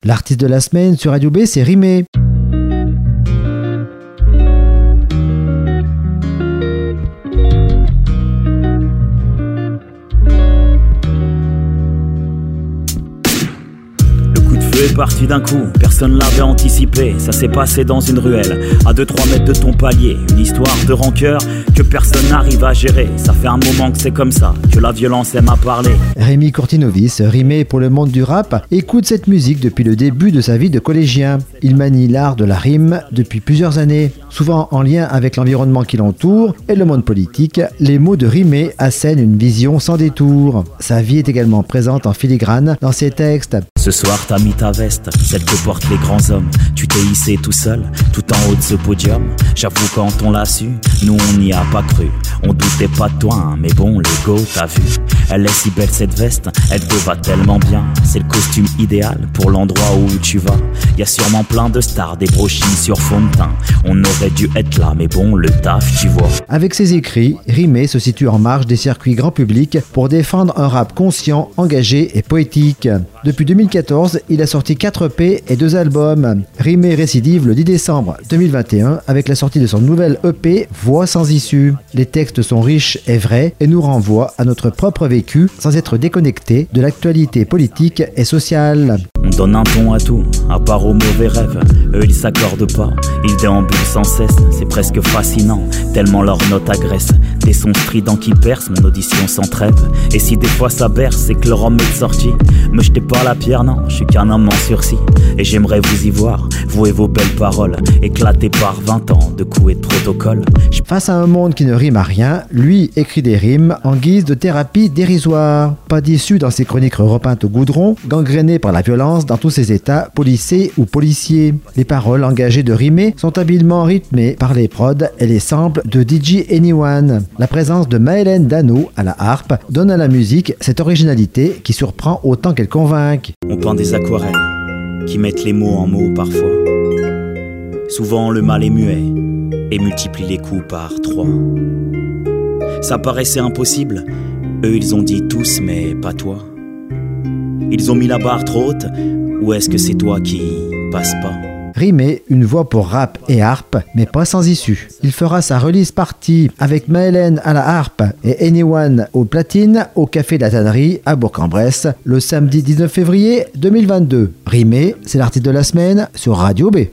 L'artiste de la semaine sur Radio B, c'est Rimé. Est parti d'un coup, personne l'avait anticipé. Ça s'est passé dans une ruelle, à 2-3 mètres de ton palier. Une histoire de rancœur que personne n'arrive à gérer. Ça fait un moment que c'est comme ça, que la violence aime à parler. Rémi Courtinovis, Rimé pour le monde du rap, écoute cette musique depuis le début de sa vie de collégien. Il manie l'art de la rime depuis plusieurs années. Souvent en lien avec l'environnement qui l'entoure et le monde politique, les mots de Rimé assènent une vision sans détour. Sa vie est également présente en filigrane dans ses textes. Ce soir t'as mis ta veste, celle que portent les grands hommes. Tu t'es hissé tout seul, tout en haut de ce podium. J'avoue quand on l'a su, nous on n'y a pas cru. On doutait pas de toi, hein, mais bon, l'ego t'as vu. Elle est si belle cette veste, elle te va tellement bien. C'est le costume idéal pour l'endroit où tu vas. Y a sûrement plein de stars, des brochines sur fond de teint. On aurait dû être là, mais bon, le taf, tu vois. Avec ses écrits, Rimé se situe en marge des circuits grand public pour défendre un rap conscient, engagé et poétique. Depuis 2014, il a sorti 4 EP et 2 albums. Rimé récidive le 10 décembre 2021 avec la sortie de son nouvel EP Voix sans issue. Les textes sont riches et vrais et nous renvoient à notre propre vécu sans être déconnectés de l'actualité politique et sociale. On donne un ton à tout, à part aux mauvais rêves. Eux ils s'accordent pas, ils déambulent sans cesse. C'est presque fascinant, tellement leurs notes agressent. Des sons stridents qui percent, mon audition sans trêve. Et si des fois ça berce, c'est que le rhum est sorti. Me jetez pas la pierre, non, je suis qu'un homme en sursis. Et j'aimerais vous y voir, vous et vos belles paroles, éclatées par 20 ans de coups et de protocole. Face à un monde qui ne rime à rien, lui écrit des rimes en guise de thérapie dérisoire. Pas d'issue dans ses chroniques repeintes au goudron, gangrénées par la violence dans tous ses états, policés ou policiers. Les paroles engagées de Rimé sont habilement rythmées par les prods et les samples de DJ Anyone. La présence de Maëlène Dano à la harpe donne à la musique cette originalité qui surprend autant qu'elle convainc. On peint des aquarelles qui mettent les mots en mots parfois. Souvent le mal est muet et multiplie les coups par 3. Ça paraissait impossible, eux ils ont dit tous mais pas toi. Ils ont mis la barre trop haute, ou est-ce que c'est toi qui passe pas? Rimé, une voix pour rap et harpe, mais pas sans issue. Il fera sa release party avec Maëlène à la harpe et Anyone au platine au Café de la Tannerie à Bourg-en-Bresse le samedi 19 février 2022. Rimé, c'est l'artiste de la semaine sur Radio B.